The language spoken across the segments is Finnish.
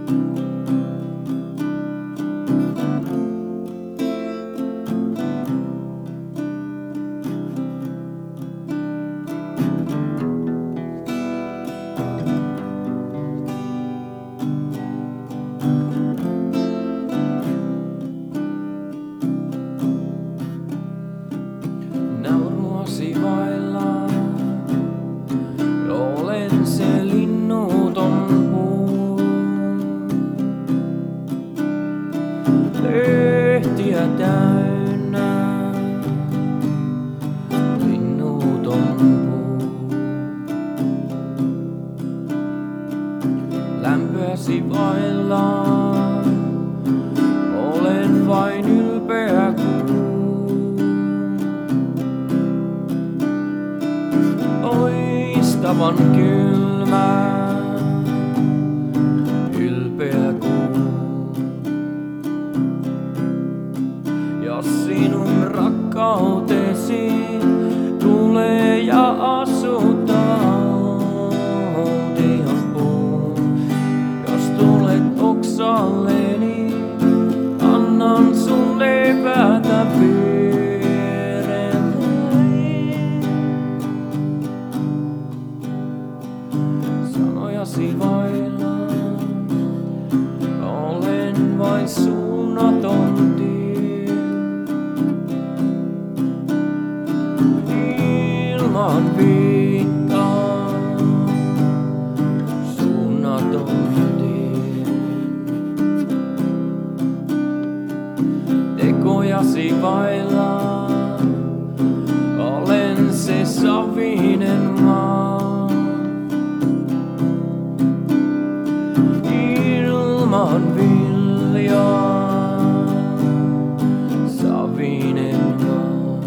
Nauruasi vailla, olen se linnuton puu. Lehtiä täynnä, linnuton puu. Lämpöäsi vailla, olen vain ylpeä kuu. Loistavan kylmä, ylpeä kuu. Ja sinun rakkautesi tulee ja asuttaa aution puun. Jos tulet oksalleni, annan sun levätä sanojasi vailla, olen vain suunnaton tie. Ilman viittaa, suunnaton tie. Tekojasi vailla, olen se savinen maa. Ilman viljaa, savinen maa.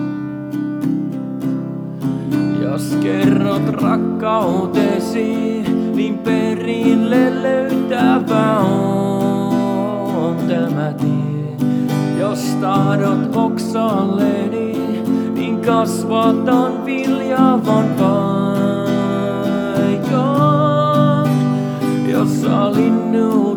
Jos kerrot rakkautesi, niin perille löytävä on tämä tie. Jos tahdot oksalleni, niin kasvatan viljavan paikan, jossa linnu